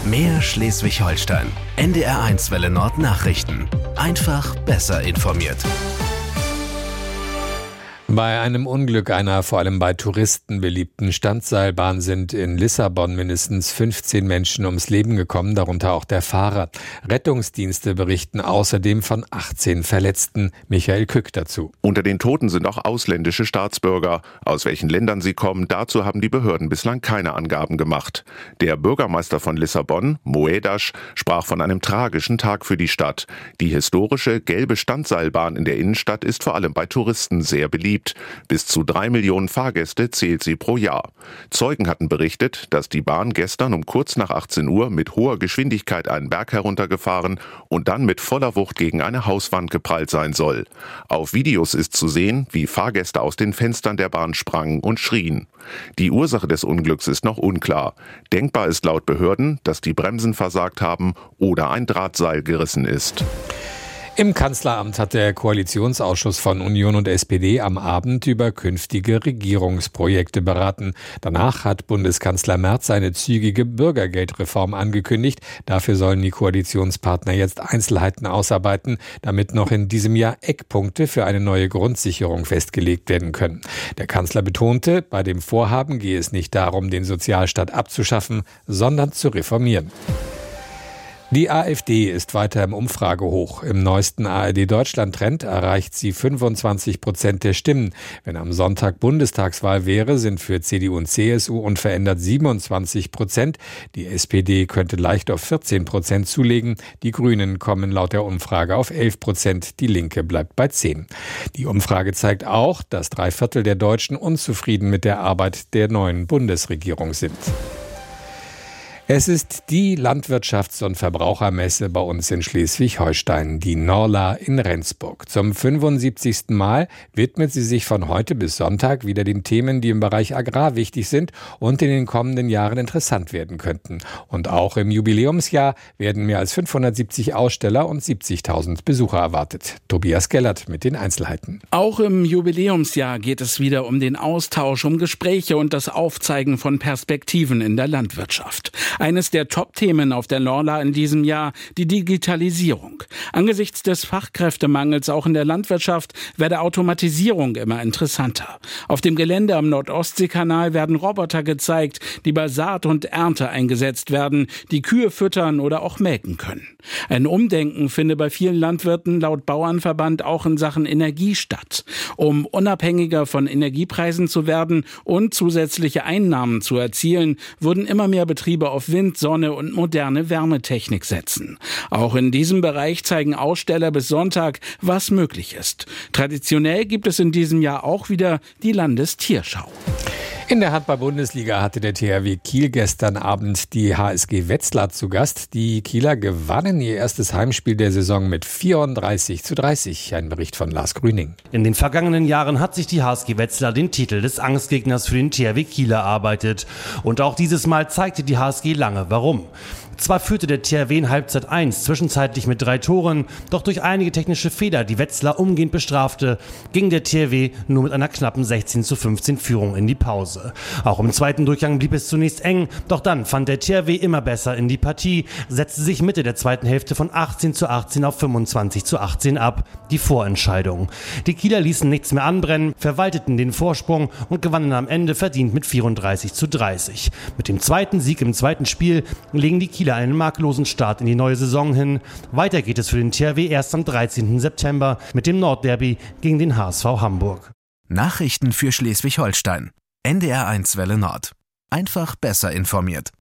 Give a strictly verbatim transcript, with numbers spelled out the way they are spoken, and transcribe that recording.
Mehr Schleswig-Holstein. N D R eins Welle Nord Nachrichten. Einfach besser informiert. Bei einem Unglück einer vor allem bei Touristen beliebten Standseilbahn sind in Lissabon mindestens fünfzehn Menschen ums Leben gekommen, darunter auch der Fahrer. Rettungsdienste berichten außerdem von achtzehn Verletzten. Michael Kück dazu. Unter den Toten sind auch ausländische Staatsbürger. Aus welchen Ländern sie kommen, dazu haben die Behörden bislang keine Angaben gemacht. Der Bürgermeister von Lissabon, Moedas, sprach von einem tragischen Tag für die Stadt. Die historische gelbe Standseilbahn in der Innenstadt ist vor allem bei Touristen sehr beliebt. Bis zu drei Millionen Fahrgäste zählt sie pro Jahr. Zeugen hatten berichtet, dass die Bahn gestern um kurz nach achtzehn Uhr mit hoher Geschwindigkeit einen Berg heruntergefahren und dann mit voller Wucht gegen eine Hauswand geprallt sein soll. Auf Videos ist zu sehen, wie Fahrgäste aus den Fenstern der Bahn sprangen und schrien. Die Ursache des Unglücks ist noch unklar. Denkbar ist laut Behörden, dass die Bremsen versagt haben oder ein Drahtseil gerissen ist. Im Kanzleramt hat der Koalitionsausschuss von Union und S P D am Abend über künftige Regierungsprojekte beraten. Danach hat Bundeskanzler Merz eine zügige Bürgergeldreform angekündigt. Dafür sollen die Koalitionspartner jetzt Einzelheiten ausarbeiten, damit noch in diesem Jahr Eckpunkte für eine neue Grundsicherung festgelegt werden können. Der Kanzler betonte, bei dem Vorhaben gehe es nicht darum, den Sozialstaat abzuschaffen, sondern zu reformieren. Die AfD ist weiter im Umfragehoch. Im neuesten A R D-Deutschland-Trend erreicht sie fünfundzwanzig Prozent der Stimmen. Wenn am Sonntag Bundestagswahl wäre, sind für C D U und C S U unverändert siebenundzwanzig Prozent. Die S P D könnte leicht auf vierzehn Prozent zulegen. Die Grünen kommen laut der Umfrage auf elf Prozent. Die Linke bleibt bei zehn. Die Umfrage zeigt auch, dass drei Viertel der Deutschen unzufrieden mit der Arbeit der neuen Bundesregierung sind. Es ist die Landwirtschafts- und Verbrauchermesse bei uns in Schleswig-Holstein, die Norla in Rendsburg. Zum fünfundsiebzigsten Mal widmet sie sich von heute bis Sonntag wieder den Themen, die im Bereich Agrar wichtig sind und in den kommenden Jahren interessant werden könnten. Und auch im Jubiläumsjahr werden mehr als fünfhundertsiebzig Aussteller und siebzigtausend Besucher erwartet. Tobias Gellert mit den Einzelheiten. Auch im Jubiläumsjahr geht es wieder um den Austausch, um Gespräche und das Aufzeigen von Perspektiven in der Landwirtschaft. Eines der Top-Themen auf der Norla in diesem Jahr, die Digitalisierung. Angesichts des Fachkräftemangels auch in der Landwirtschaft werde Automatisierung immer interessanter. Auf dem Gelände am Nordostseekanal werden Roboter gezeigt, die bei Saat und Ernte eingesetzt werden, die Kühe füttern oder auch melken können. Ein Umdenken finde bei vielen Landwirten laut Bauernverband auch in Sachen Energie statt. Um unabhängiger von Energiepreisen zu werden und zusätzliche Einnahmen zu erzielen, würden immer mehr Betriebe auf Wind, Sonne und moderne Wärmetechnik setzen. Auch in diesem Bereich zeigen Aussteller bis Sonntag, was möglich ist. Traditionell gibt es in diesem Jahr auch wieder die Landestierschau. In der Handball-Bundesliga hatte der T H W Kiel gestern Abend die H S G Wetzlar zu Gast. Die Kieler gewannen ihr erstes Heimspiel der Saison mit vierunddreißig zu dreißig. Ein Bericht von Lars Grüning. In den vergangenen Jahren hat sich die H S G Wetzlar den Titel des Angstgegners für den T H W Kiel erarbeitet. Und auch dieses Mal zeigte die H S G lange, warum. Zwar führte der T H W in Halbzeit eins zwischenzeitlich mit drei Toren, doch durch einige technische Fehler, die Wetzlar umgehend bestrafte, ging der T H W nur mit einer knappen sechzehn zu fünfzehn Führung in die Pause. Auch im zweiten Durchgang blieb es zunächst eng, doch dann fand der T H W immer besser in die Partie, setzte sich Mitte der zweiten Hälfte von achtzehn zu achtzehn auf fünfundzwanzig zu achtzehn ab, die Vorentscheidung. Die Kieler ließen nichts mehr anbrennen, verwalteten den Vorsprung und gewannen am Ende verdient mit vierunddreißig zu dreißig. Mit dem zweiten Sieg im zweiten Spiel legen die Kieler einen makellosen Start in die neue Saison hin. Weiter geht es für den T H W erst am dreizehnten September mit dem Nordderby gegen den H S V Hamburg. Nachrichten für Schleswig-Holstein. N D R eins Welle Nord. Einfach besser informiert.